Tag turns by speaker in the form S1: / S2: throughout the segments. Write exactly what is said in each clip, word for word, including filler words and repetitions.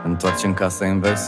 S1: Întoarcem casa invers.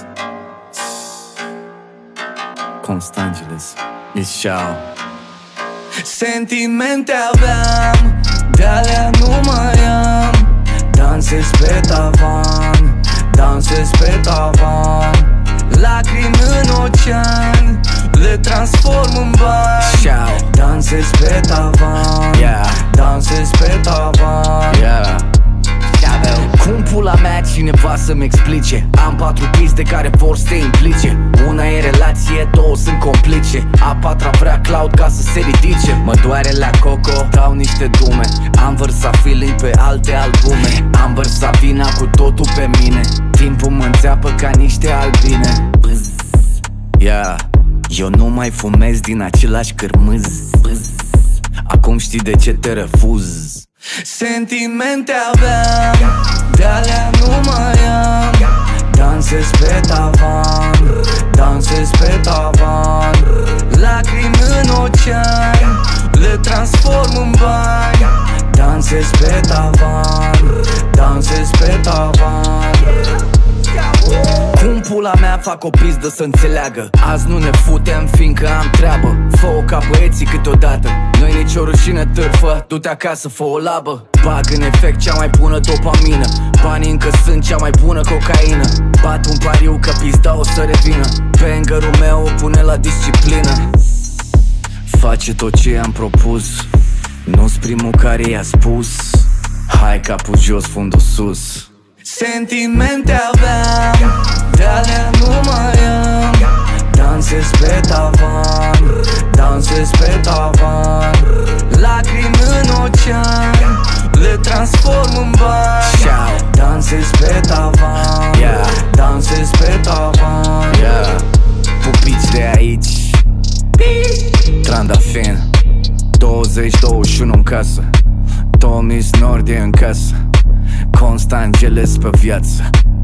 S1: Constangeles, Michel.
S2: Sentimente aveam, de-alea nu mai am. Dansez pe tavan, dansez pe tavan. Lacrimi în ocean, le transform în bani. Dansez pe tavan,
S1: Yeah.
S2: dansez pe tavan.
S1: Yeah.
S2: Cum pula mea cineva să-mi explice? Am patru piste care vor să te implice. Una e relație, două sunt complice. A patra vrea cloud ca să se ridice. Mă doare la coco, dau niște dume. Am vărsat feeling pe alte albume. Am vărsat vina cu totul pe mine. Timpul mă înțeapă ca niște albine. Bzz.
S1: Yeah.
S2: Eu nu mai fumez din același cârmâz. Bzz. Acum știi de ce te refuz. Sentimente aveam, de-alea nu mai am. Dansez pe tavan, dansez pe tavan. Lacrimi în ocean, le transform în bani. Dansez pe tavan, dansez pe tavan. Cum pula mea fac o pizdă să înțeleagă? Azi nu ne futem fiindcă am treabă. Fă-o ca băieții câteodată. Nu-i nicio rușine târfă, du-te acasă, fă o labă. Bag în efect cea mai bună dopamină. Banii încă sunt cea mai bună cocaină. Bat un pariu că pizda o să revină. Banger-ul meu o pune la disciplină. Face tot ce am propus, nu-s primul care i-a spus. Hai capul jos, fundul sus. Sentimente aveam, de-alea nu mai am. Dansez pe tavan, dansez pe tavan. Lacrimi în ocean, le transform în bani. Dansez pe tavan,
S1: Yeah.
S2: dansez pe tavan.
S1: Yeah.
S2: Pupiți de aici,
S1: Trandafin douăzeci douăzeci și unu în casă. Tomis Nordi în casă. Constangeles pe viață.